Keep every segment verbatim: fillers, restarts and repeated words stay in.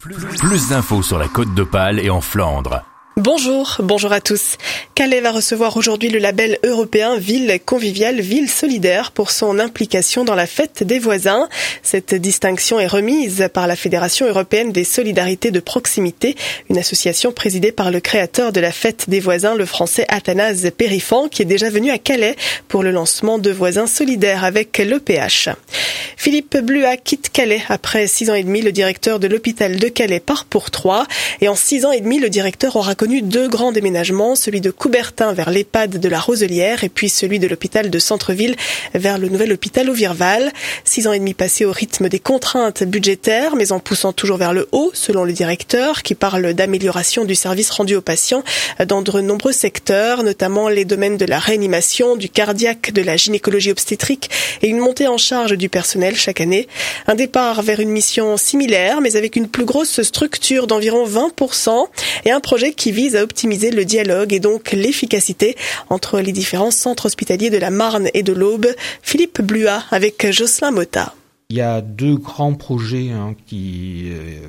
Plus, plus d'infos sur la Côte d'Opale et en Flandre. Bonjour, bonjour à tous. Calais va recevoir aujourd'hui le label européen Ville conviviale, Ville solidaire pour son implication dans la fête des voisins. Cette distinction est remise par la Fédération européenne des solidarités de proximité, une association présidée par le créateur de la fête des voisins, le français Athanase Périfan, qui est déjà venu à Calais pour le lancement de Voisins solidaires avec l'E P H. Philippe Bluat quitte Calais après six ans et demi. Le directeur de l'hôpital de Calais part pour trois. Et en six ans et demi, le directeur aura connu deux grands déménagements, celui de Coubertin vers l'EHPAD de la Roselière et puis celui de l'hôpital de Centre-Ville vers le nouvel hôpital au Virval. Six ans et demi passés au rythme des contraintes budgétaires, mais en poussant toujours vers le haut, selon le directeur, qui parle d'amélioration du service rendu aux patients dans de nombreux secteurs, notamment les domaines de la réanimation, du cardiaque, de la gynécologie obstétrique et une montée en charge du personnel chaque année. Un départ vers une mission similaire, mais avec une plus grosse structure d'environ vingt pour cent et un projet qui vise à optimiser le dialogue et donc l'efficacité entre les différents centres hospitaliers de la Marne et de l'Aube. Philippe Bluat avec Jocelyn Motta. Il y a deux grands projets hein, qui, euh,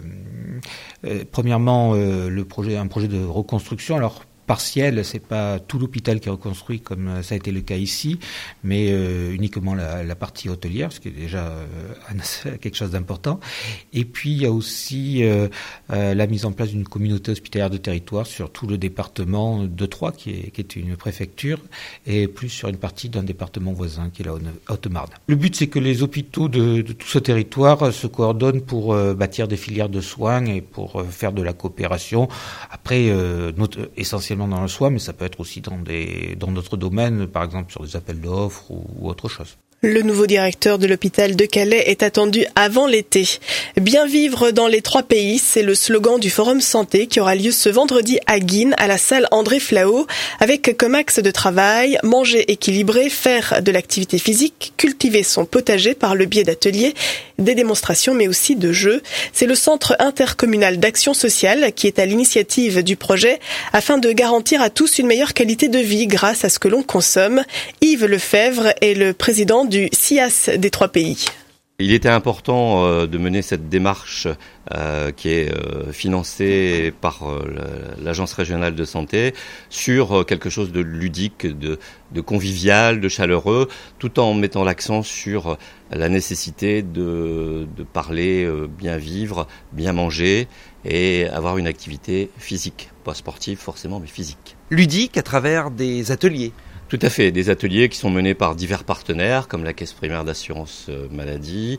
euh, premièrement, euh, le projet, un projet de reconstruction. Alors partiel, c'est pas tout l'hôpital qui est reconstruit comme ça a été le cas ici, mais euh, uniquement la, la partie hôtelière, ce qui est déjà euh, quelque chose d'important. Et puis il y a aussi euh, euh, la mise en place d'une communauté hospitalière de territoire sur tout le département de Troyes, qui est, qui est une préfecture, et plus sur une partie d'un département voisin, qui est la Haute-Marne. Le but, c'est que les hôpitaux de, de tout ce territoire se coordonnent pour euh, bâtir des filières de soins et pour euh, faire de la coopération. Après, euh, notre, essentiellement dans le soin, mais ça peut être aussi dans des dans d'autres domaines, par exemple sur des appels d'offres ou, ou autre chose. Le nouveau directeur de l'hôpital de Calais est attendu avant l'été. Bien vivre dans les trois pays, c'est le slogan du Forum Santé qui aura lieu ce vendredi à Guînes, à la salle André Flao, avec comme axe de travail, manger équilibré, faire de l'activité physique, cultiver son potager par le biais d'ateliers, des démonstrations mais aussi de jeux. C'est le Centre intercommunal d'action sociale qui est à l'initiative du projet afin de garantir à tous une meilleure qualité de vie grâce à ce que l'on consomme. Yves Lefebvre est le président du C I A S des trois pays. Il était important euh, de mener cette démarche euh, qui est euh, financée par euh, l'Agence régionale de santé sur euh, quelque chose de ludique, de, de convivial, de chaleureux, tout en mettant l'accent sur la nécessité de, de parler euh, bien vivre, bien manger et avoir une activité physique, pas sportive forcément, mais physique. Ludique à travers des ateliers. Tout à fait, des ateliers qui sont menés par divers partenaires comme la Caisse primaire d'assurance maladie,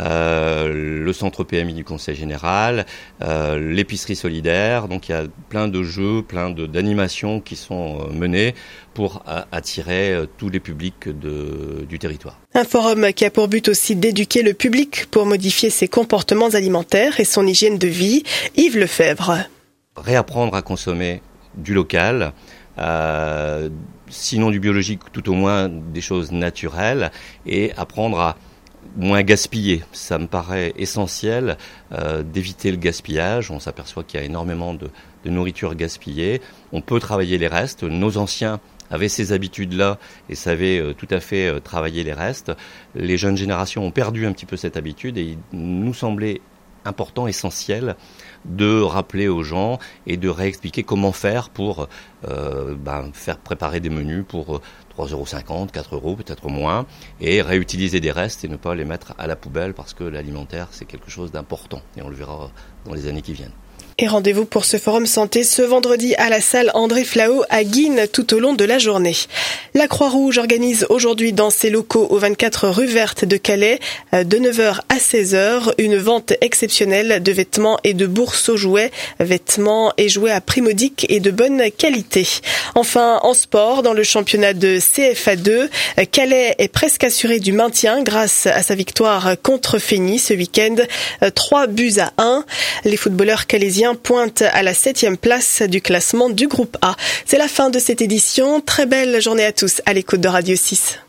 euh, le centre P M I du Conseil général, euh, l'épicerie solidaire. Donc il y a plein de jeux, plein de, d'animations qui sont menées pour a, attirer tous les publics de, du territoire. Un forum qui a pour but aussi d'éduquer le public pour modifier ses comportements alimentaires et son hygiène de vie. Yves Lefebvre. Réapprendre à consommer du local, euh, sinon du biologique, tout au moins des choses naturelles, et apprendre à moins gaspiller. Ça me paraît essentiel euh, d'éviter le gaspillage. On s'aperçoit qu'il y a énormément de, de nourriture gaspillée. On peut travailler les restes. Nos anciens avaient ces habitudes-là et savaient euh, tout à fait euh, travailler les restes. Les jeunes générations ont perdu un petit peu cette habitude et il nous semblait important, essentiel, de rappeler aux gens et de réexpliquer comment faire pour euh, ben, faire préparer des menus pour trois euros cinquante, quatre euros, peut-être moins, et réutiliser des restes et ne pas les mettre à la poubelle parce que l'alimentaire, c'est quelque chose d'important et on le verra dans les années qui viennent. Et rendez-vous pour ce Forum Santé ce vendredi à la salle André Flao à Guînes tout au long de la journée. La Croix-Rouge organise aujourd'hui dans ses locaux au vingt-quatre rue Verte de Calais de neuf heures à seize heures une vente exceptionnelle de vêtements et de bourses aux jouets, vêtements et jouets à prix modique et de bonne qualité. Enfin, en sport, dans le championnat de C F A deux, Calais est presque assuré du maintien grâce à sa victoire contre Fény ce week-end, trois buts à un. Les footballeurs calaisiens pointe à la septième place du classement du groupe A. C'est la fin de cette édition. Très belle journée à tous à l'écoute de Radio six.